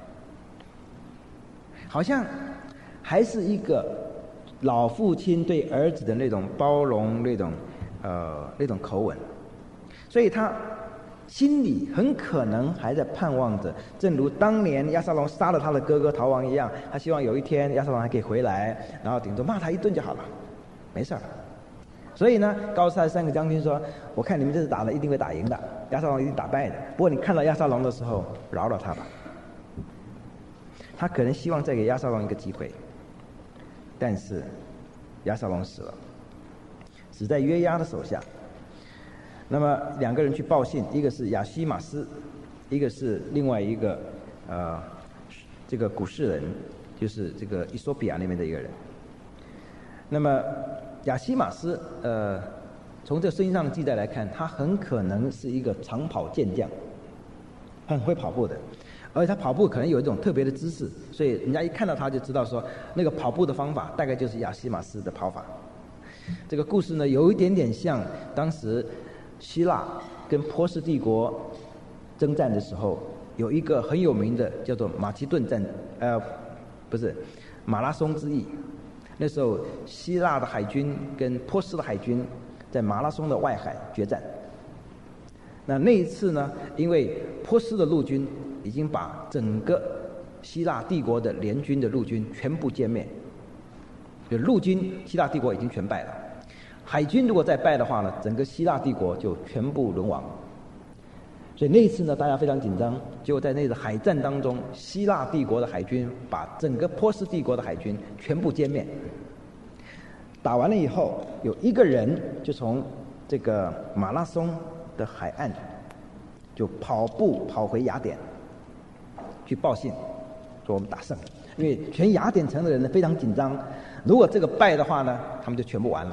好像还是一个老父亲对儿子的那种包容、那种呃那种口吻，所以他心里很可能还在盼望着，正如当年押沙龙杀了他的哥哥逃亡一样，他希望有一天押沙龙还可以回来，然后顶多骂他一顿就好了，没事儿。所以呢，告诉他三个将军说：“我看你们这次打了一定会打赢的，押沙龙一定打败的。不过你看到押沙龙的时候，饶了他吧。”他可能希望再给押沙龙一个机会，但是押沙龙死了，死在约押的手下。那么两个人去报信，一个是亚西马斯，一个是另外一个呃这个古士人，就是这个伊索比亚那边的一个人。那么亚西马斯呃从这圣经上的记载来看，他很可能是一个长跑健将，很会跑步的，而且他跑步可能有一种特别的姿势，所以人家一看到他就知道说那个跑步的方法大概就是亚西马斯的跑法。这个故事呢有一点点像当时希腊跟波斯帝国征战的时候，有一个很有名的叫做马其顿战，呃，不是马拉松之役。那时候希腊的海军跟波斯的海军在马拉松的外海决战。那那一次呢，因为波斯的陆军已经把整个希腊帝国的联军的陆军全部歼灭，就陆军希腊帝国已经全败了。海军如果再败的话呢，整个希腊帝国就全部沦亡。所以那一次呢，大家非常紧张。结果在那个海战当中，希腊帝国的海军把整个波斯帝国的海军全部歼灭。打完了以后，有一个人就从这个马拉松的海岸就跑步跑回雅典去报信，说我们打胜了。因为全雅典城的人呢非常紧张，如果这个败的话呢，他们就全部完了。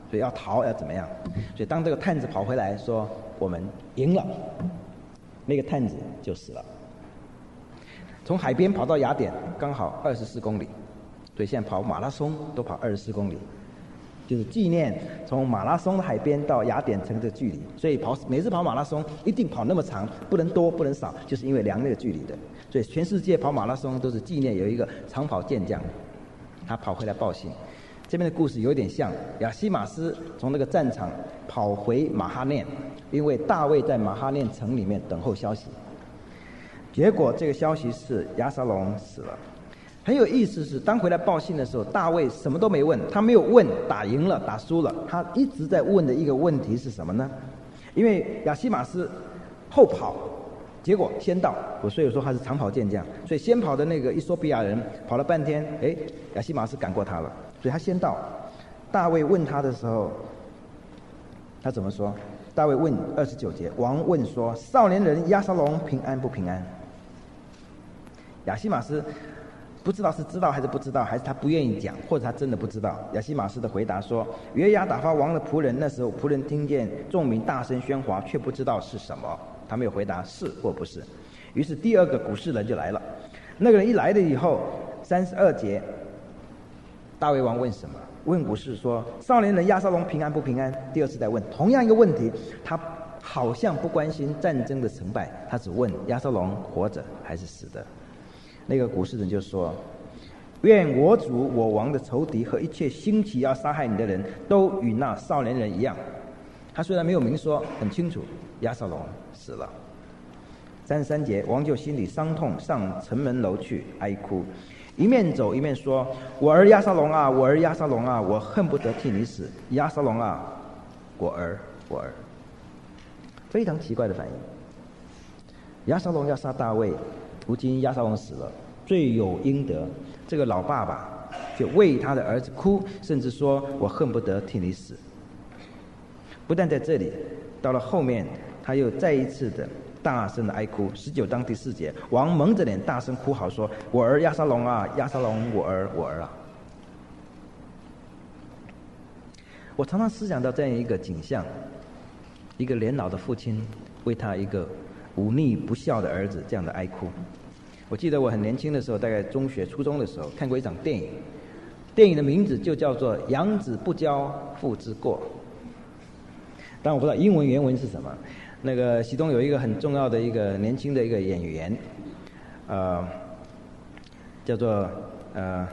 所以要逃要怎么样？所以当这个探子跑回来说我们赢了，那个探子就死了。从海边跑到雅典刚好二十四公里，所以现在跑马拉松都跑二十四公里，就是纪念从马拉松的海边到雅典城的距离。所以跑每次跑马拉松一定跑那么长，不能多不能少，就是因为量那个距离的。所以全世界跑马拉松都是纪念有一个长跑健将，他跑回来报信。这边的故事有点像亚西马斯从那个战场跑回马哈念，因为大卫在马哈念城里面等候消息。结果这个消息是押沙龙死了。很有意思是，当回来报信的时候，大卫什么都没问，他没有问打赢了打输了，他一直在问的一个问题是什么呢？因为亚西马斯后跑，结果先到，我所以说他是长跑健将，所以先跑的那个伊索比亚人跑了半天，哎，亚西马斯赶过他了，所以他先到。大卫问他的时候，他怎么说？大卫问二十九节，王问说：“少年人押沙龙平安不平安？”亚西马斯不知道是知道还是不知道，还是他不愿意讲，或者他真的不知道。亚西马斯的回答说：“约押打发王的仆人，那时候仆人听见众民大声喧哗，却不知道是什么。”他没有回答是或不是。于是第二个古示人就来了。那个人一来了以后，三十二节，大卫王问什么？问古示说：“少年人押沙龙平安不平安？”第二次再问同样一个问题，他好像不关心战争的成败，他只问押沙龙活着还是死的。那个古示人就说：“愿我主我王的仇敌和一切兴起要杀害你的人都与那少年人一样。”他虽然没有明说，很清楚押沙龙死了。三十三节，王就心里伤痛，上城门楼去哀哭，一面走一面说：“我儿押沙龙啊，我儿押沙龙啊，我恨不得替你死。押沙龙啊，我儿我儿。”非常奇怪的反应。押沙龙要杀大卫，如今押沙龙死了，罪有应得。这个老爸爸就为他的儿子哭，甚至说：“我恨不得替你死。”不但在这里，到了后面，他又再一次的大声的哀哭。十九章第四节，王蒙着脸大声哭嚎说：“我儿押沙龙啊，押沙龙，我儿我儿啊！”我常常思想到这样一个景象：一个年老的父亲为他一个忤逆不孝的儿子这样的哀哭。我记得我很年轻的时候，大概中学初中的时候，看过一场电影，电影的名字就叫做《养子不教父之过》。但我不知道英文原文是什么。那个其中有一个很重要的一个年轻的一个演员，呃，叫做呃，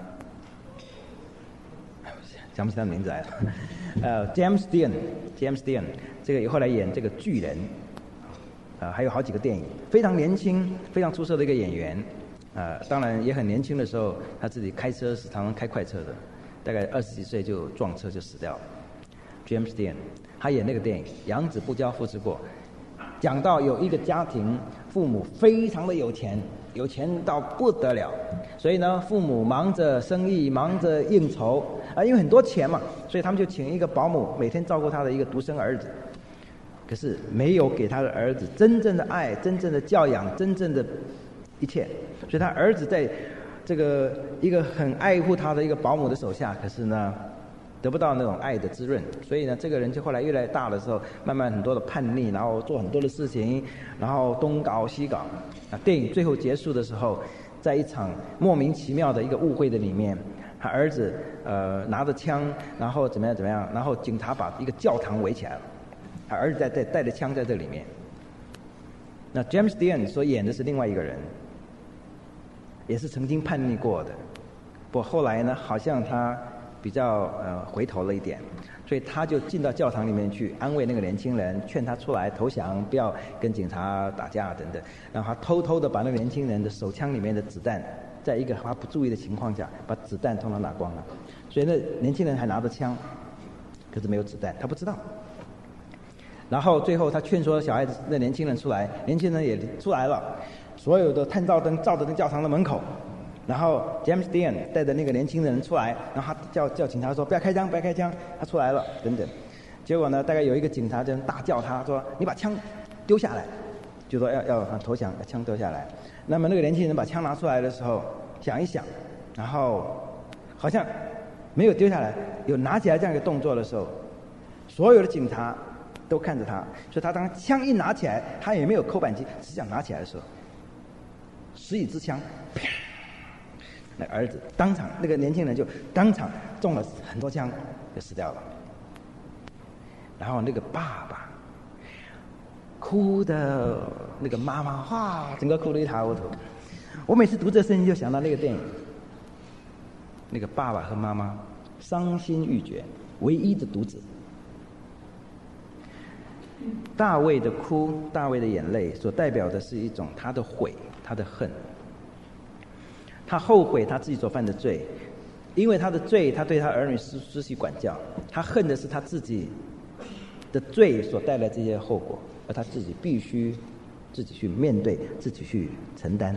想不起他的名字来了，呃 ，James Dean，James Dean， 这个后来演这个巨人，啊、呃，还有好几个电影，非常年轻、非常出色的一个演员，啊、呃，当然也很年轻的时候，他自己开车是常常开快车的，大概二十几岁就撞车就死掉了。James Dean， 他演那个电影《养子不教父之过》，讲到有一个家庭，父母非常的有钱，有钱到不得了，所以呢，父母忙着生意，忙着应酬啊、呃，因为很多钱嘛，所以他们就请一个保姆，每天照顾他的一个独生儿子。可是没有给他的儿子真正的爱、真正的教养、真正的一切，所以他儿子在这个一个很爱护他的一个保姆的手下，可是呢，得不到那种爱的滋润，所以呢，这个人就后来越来越大的时候，慢慢很多的叛逆，然后做很多的事情，然后东搞西搞。啊，电影最后结束的时候，在一场莫名其妙的一个误会的里面，他儿子呃拿着枪，然后怎么样怎么样，然后警察把一个教堂围起来了，他儿子在带带着枪在这里面。那 James Dean 所演的是另外一个人，也是曾经叛逆过的，不过后来呢，好像他比较呃回头了一点，所以他就进到教堂里面去安慰那个年轻人，劝他出来投降，不要跟警察打架等等。然后他偷偷的把那个年轻人的手枪里面的子弹，在一个他不注意的情况下，把子弹通通拿光了。所以那年轻人还拿着枪，可是没有子弹，他不知道。然后最后他劝说小孩子那年轻人出来，年轻人也出来了，所有的探照灯照着那教堂的门口。然后 James Dean 带着那个年轻人出来，然后他叫叫警察说不要开枪，不要开枪，他出来了等等。结果呢，大概有一个警察就大叫他说你把枪丢下来，就说要要投降，把枪丢下来。那么那个年轻人把枪拿出来的时候想一想，然后好像没有丢下来，有拿起来这样一个动作的时候， 所有的警察都看着他，所以他当枪一拿起来，他也没有扣扳机，只想拿起来的时候，十几支枪，啪！那儿子当场，那个年轻人就当场中了很多枪，就死掉了。然后那个爸爸哭的，那个妈妈哇，整个哭得一塌糊涂。我每次读这圣经就想到那个电影，那个爸爸和妈妈伤心欲绝，唯一的独子。大卫的哭，大卫的眼泪，所代表的是一种他的悔，他的恨。他后悔他自己所犯的罪，因为他的罪，他对他儿女失失去管教。他恨的是他自己的罪所带来这些后果，而他自己必须自己去面对，自己去承担。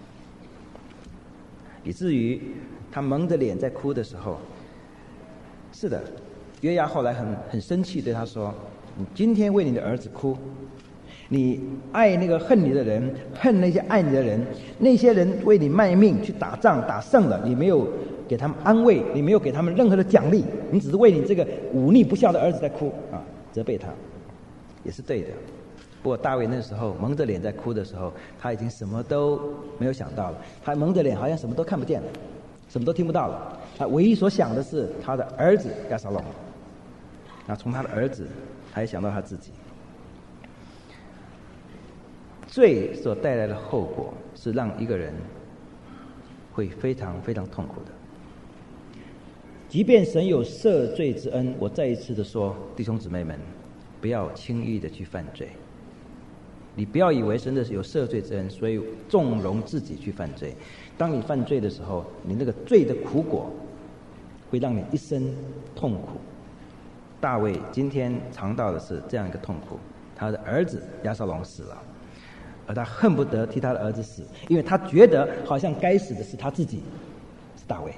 以至于他蒙着脸在哭的时候，是的，约押后来很很生气，对他说：“你今天为你的儿子哭，你爱那个恨你的人，恨那些爱你的人，那些人为你卖命去打仗，打胜了，你没有给他们安慰，你没有给他们任何的奖励，你只是为你这个忤逆不孝的儿子在哭啊，责备他，也是对的。”不过大卫那时候蒙着脸在哭的时候，他已经什么都没有想到了，他蒙着脸好像什么都看不见了，什么都听不到了，他唯一所想的是他的儿子押沙龙。那从他的儿子，他也想到他自己。罪所带来的后果是让一个人会非常非常痛苦的。即便神有赦罪之恩，我再一次的说，弟兄姊妹们，不要轻易的去犯罪。你不要以为神的有赦罪之恩，所以纵容自己去犯罪。当你犯罪的时候，你那个罪的苦果会让你一生痛苦。大卫今天尝到的是这样一个痛苦，他的儿子押沙龙死了，而他恨不得替他的儿子死，因为他觉得好像该死的是他自己，是大卫。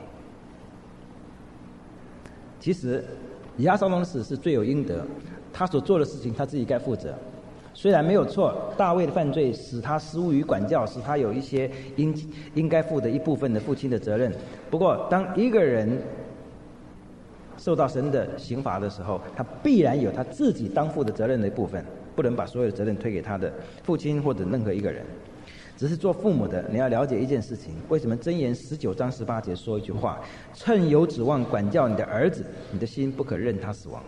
其实押沙龙的死是罪有应得，他所做的事情他自己该负责。虽然没有错，大卫的犯罪使他失误于管教，使他有一些应应该负的一部分的父亲的责任。不过，当一个人受到神的刑罚的时候，他必然有他自己当负的责任的一部分，不能把所有的责任推给他的父亲或者任何一个人。只是做父母的，你要了解一件事情：为什么箴言十九章十八节说一句话，趁有指望管教你的儿子，你的心不可任他死亡。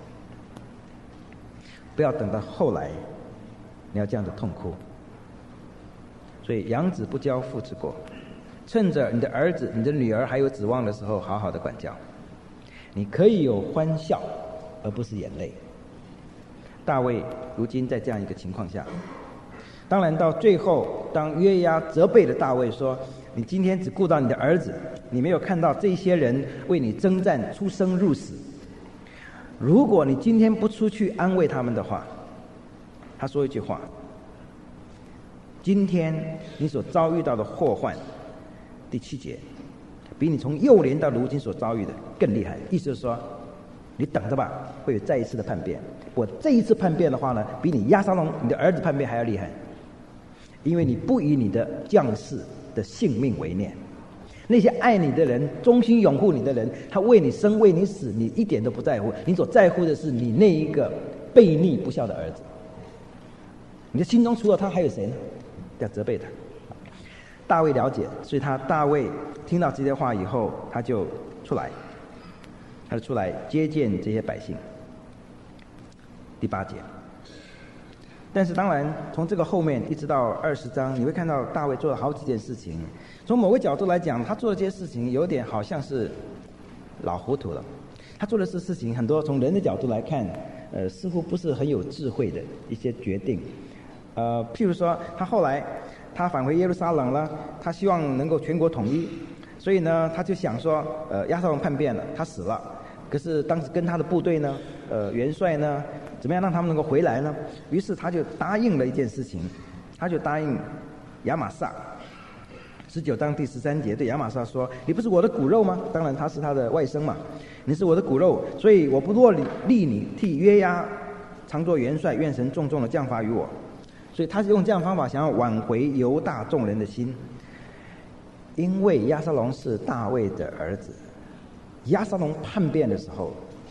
不要等到后来你要这样的痛哭。所以养子不教父之过，趁着你的儿子你的女儿还有指望的时候，好好的管教。你可以有欢笑而不是眼泪。大卫如今在这样一个情况下，当然到最后，当约押责备了大卫说，你今天只顾到你的儿子，你没有看到这些人为你征战出生入死，如果你今天不出去安慰他们的话，他说一句话，今天你所遭遇到的祸患，第七节，比你从幼年到如今所遭遇的更厉害。意思就是说，你等着吧，会有再一次的叛变。我这一次叛变的话呢，比你押沙龙你的儿子叛变还要厉害，因为你不以你的将士的性命为念。那些爱你的人，忠心拥护你的人，他为你生为你死，你一点都不在乎，你所在乎的是你那一个悖逆不孝的儿子。你的心中除了他还有谁呢？要责备他。大卫了解，所以他大卫听到这些话以后，他就出来，他就出来接见这些百姓。第八节。但是当然，从这个后面一直到二十章，你会看到大卫做了好几件事情。从某个角度来讲，他做的这些事情有点好像是老糊涂了。他做的这事情，很多从人的角度来看，呃，似乎不是很有智慧的一些决定。呃，譬如说，他后来他返回耶路撒冷了，他希望能够全国统一，所以呢，他就想说，呃，押沙龙叛变了，他死了，可是当时跟他的部队呢，呃，元帅呢，怎么样让他们能够回来呢？于是他就答应了一件事情，他就答应亚玛撒。十九章第十三节对亚玛撒说：“你不是我的骨肉吗？”当然他是他的外甥嘛，你是我的骨肉，所以我不若立你替约押常作元帅，愿神重重的降罚于我。所以他是用这样的方法想要挽回犹大众人的心，因为押沙龙是大卫的儿子。押沙龙叛变的时候，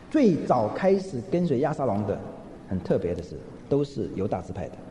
最早开始跟随押沙龙的，很特别的是，都是犹大支派的，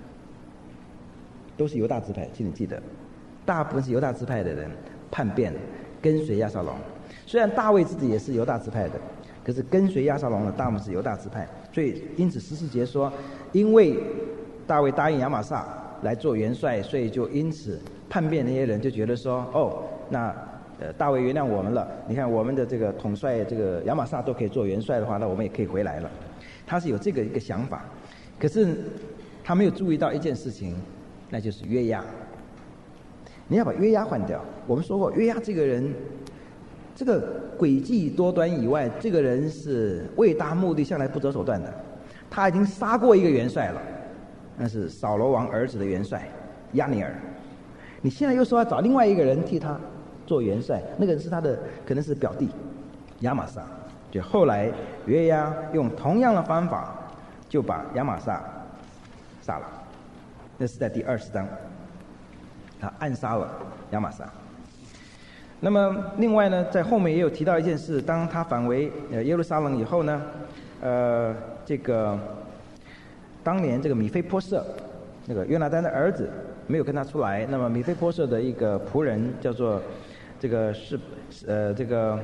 都是犹大支派，请你记得，大部分是犹大支派的人叛变，跟随押沙龙。虽然大卫自己也是犹大支派的，可是跟随押沙龙的大部分是犹大支派，所以因此十四节说，因为大卫答应亚玛撒来做元帅，所以就因此叛变那些人就觉得说，哦，那呃大卫原谅我们了，你看我们的这个统帅这个亚玛撒都可以做元帅的话，那我们也可以回来了。他是有这个一个想法，可是他没有注意到一件事情，那就是约押。你要把约押换掉。我们说过，约押这个人，这个诡计多端以外，这个人是为达目的向来不择手段的。他已经杀过一个元帅了，那是扫罗王儿子的元帅亚尼尔。你现在又说要找另外一个人替他做元帅，那个人是他的可能是表弟亚玛撒。就后来约押用同样的方法就把亚玛撒杀了，那是在第二十章，他暗杀了亚玛撒。那么另外呢，在后面也有提到一件事，当他返回呃耶路撒冷以后呢，呃，这个当年这个米非波设，那个约拿单的儿子没有跟他出来，那么米非波设的一个仆人叫做这个是呃这个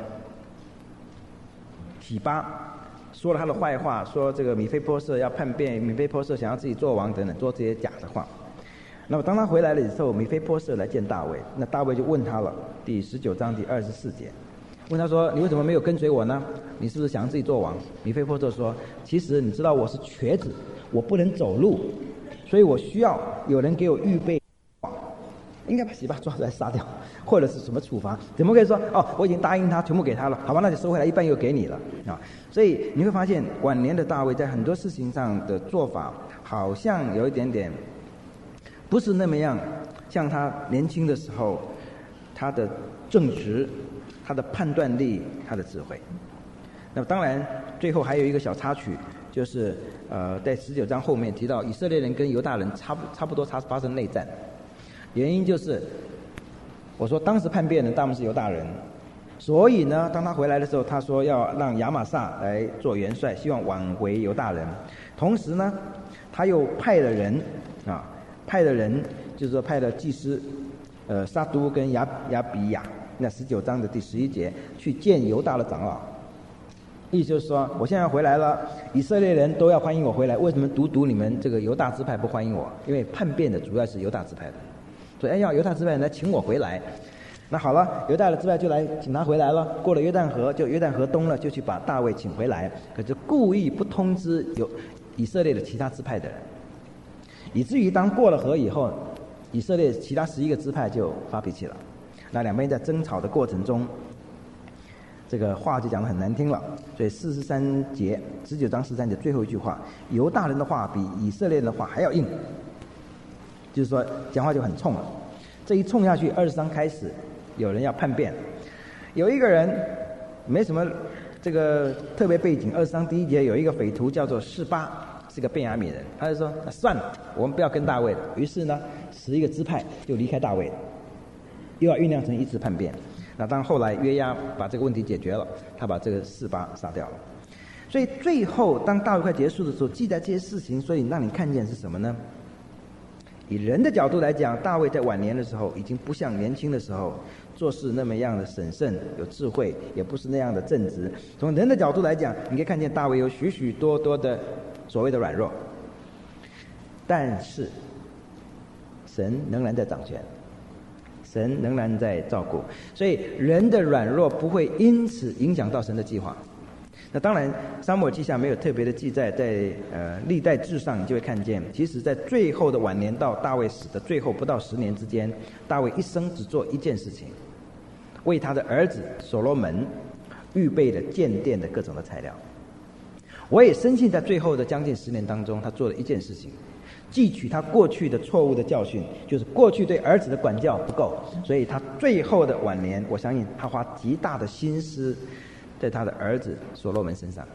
提巴，说了他的坏话，说这个米非波设要叛变，米非波设想要自己做王等等，说这些假的话。那么当他回来了以后，米非波设来见大卫，那大卫就问他了，第十九章第二十四节，问他说：“你为什么没有跟随我呢？你是不是想自己做王？”米非波设说：“其实你知道我是瘸子，我不能走路，所以我需要有人给我预备。”应该把洗巴抓出来杀掉，或者是什么处罚？怎么可以说哦？我已经答应他，全部给他了，好吧，那就收回来一半又给你了啊！所以你会发现，晚年的大卫在很多事情上的做法，好像有一点点不是那么样，像他年轻的时候，他的正直、他的判断力、他的智慧。那么当然，最后还有一个小插曲，就是呃，在十九章后面提到以色列人跟犹大人差不差不多差发生内战。原因就是，我说当时叛变的大部分是犹大人，所以呢，当他回来的时候，他说要让亚玛撒来做元帅，希望挽回犹大人。同时呢，他又派了人啊，派了人就是说派了祭司，呃，撒都跟亚亚比亚，那十九章的第十一节去见犹大的长老。意思就是说，我现在回来了，以色列人都要欢迎我回来，为什么独独你们这个犹大支派不欢迎我？因为叛变的主要是犹大支派的。所以哎，要犹大支派来请我回来，那好了，犹大的支派就来请他回来了。过了约旦河，就约旦河东了，就去把大卫请回来。可是故意不通知有以色列的其他支派的人，以至于当过了河以后，以色列其他十一个支派就发脾气了。那两边在争吵的过程中，这个话就讲得很难听了。所以四十三节，十九章四十三节最后一句话，犹大人的话比以色列人的话还要硬。就是说，讲话就很冲了。这一冲下去，二十章开始，有人要叛变。有一个人没什么这个特别背景，二十章第一节有一个匪徒叫做示巴，是个便雅悯人，他就说：“啊、算了，我们不要跟大卫了。”于是呢，十一个支派就离开大卫了，又要酝酿成一次叛变。那当后来约押把这个问题解决了，他把这个示巴杀掉了。所以最后，当大卫快结束的时候，记载这些事情，所以让你看见是什么呢？以人的角度来讲，大卫在晚年的时候已经不像年轻的时候做事那么样的审慎有智慧，也不是那样的正直。从人的角度来讲，你可以看见大卫有许许多多的所谓的软弱，但是神仍然在掌权，神仍然在照顾，所以人的软弱不会因此影响到神的计划。那当然，撒母耳记下没有特别的记载，在呃历代志上你就会看见，其实在最后的晚年到大卫死的最后不到十年之间，大卫一生只做一件事情，为他的儿子所罗门预备了建殿的各种的材料。我也深信在最后的将近十年当中，他做了一件事情，汲取他过去的错误的教训，就是过去对儿子的管教不够，所以他最后的晚年，我相信他花极大的心思在他的儿子所罗门身上。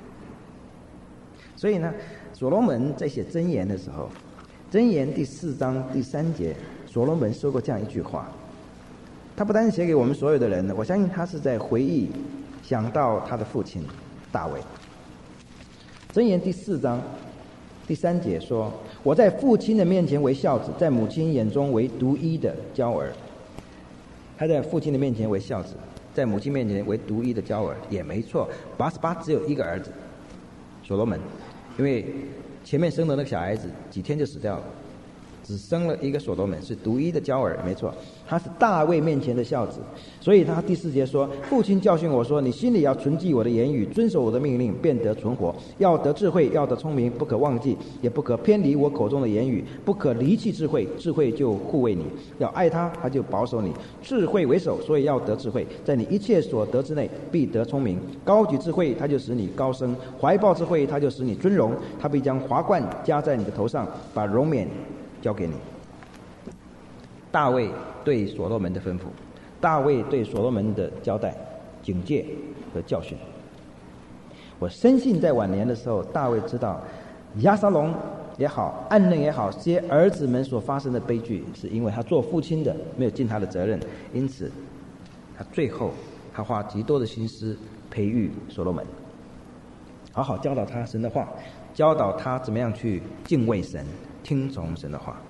所以呢，所罗门在写箴言的时候，箴言第四章第三节，所罗门说过这样一句话，他不单是写给我们所有的人的，我相信他是在回忆想到他的父亲大卫。箴言第四章第三节说：我在父亲的面前为孝子，在母亲眼中为独一的娇儿。他在父亲的面前为孝子，在母亲面前为独一的娇儿，也没错。八十八只有一个儿子所罗门，因为前面生的那个小孩子几天就死掉了，只生了一个所罗门，是独一的娇儿，没错。他是大卫面前的孝子，所以他第四节说：父亲教训我说，你心里要存记我的言语，遵守我的命令，便得存活。要得智慧，要得聪明，不可忘记，也不可偏离我口中的言语，不可离弃智慧，智慧就护卫你。要爱他，他就保守你。智慧为首，所以要得智慧，在你一切所得之内必得聪明。高举智慧，他就使你高升；怀抱智慧，他就使你尊荣。他必将华冠加在你的头上，把荣冕交给你。大卫对所罗门的吩咐，大卫对所罗门的交代、警戒和教训。我深信在晚年的时候，大卫知道押沙龙也好，暗嫩也好，这些儿子们所发生的悲剧，是因为他做父亲的没有尽他的责任，因此他最后他花极多的心思培育所罗门，好好教导他神的话，教导他怎么样去敬畏神，听从神的话。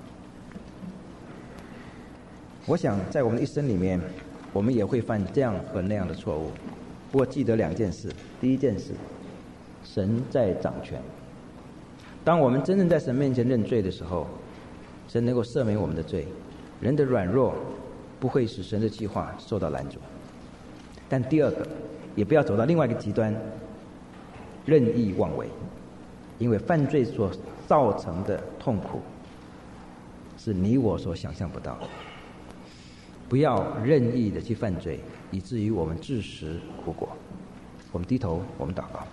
我想在我们的一生里面，我们也会犯这样和那样的错误。不过记得两件事，第一件事，神在掌权。当我们真正在神面前认罪的时候，神能够赦免我们的罪，人的软弱不会使神的计划受到拦阻。但第二个，也不要走到另外一个极端，任意妄为，因为犯罪所造成的痛苦是你我所想象不到的。不要任意的去犯罪，以至于我们自食苦果。我们低头，我们祷告。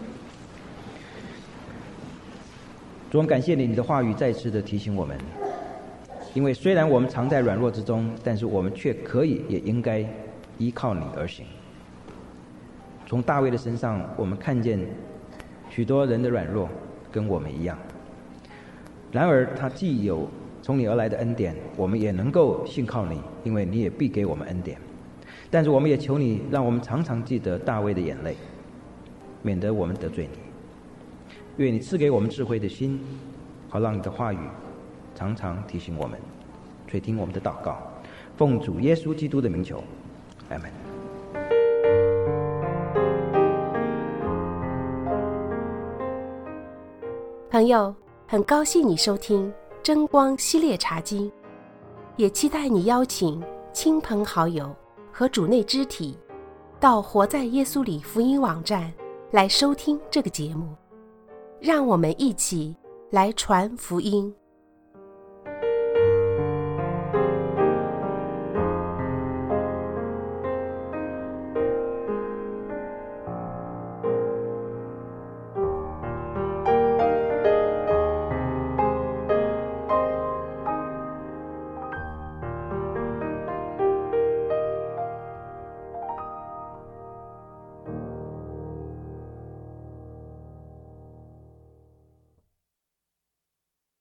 主，我们感谢你，你的话语再次的提醒我们，因为虽然我们常在软弱之中，但是我们却可以也应该依靠你而行。从大卫的身上，我们看见许多人的软弱跟我们一样，然而他既有从你而来的恩典，我们也能够信靠你，因为你也必给我们恩典。但是我们也求你，让我们常常记得大卫的眼泪，免得我们得罪你。愿你赐给我们智慧的心，好让你的话语常常提醒我们，垂听我们的祷告，奉主耶稣基督的名求，阿们。 朋友，很高兴你收听真光系列查经，也期待你邀请亲朋好友和主内肢体到活在耶稣里福音网站来收听这个节目，让我们一起来传福音。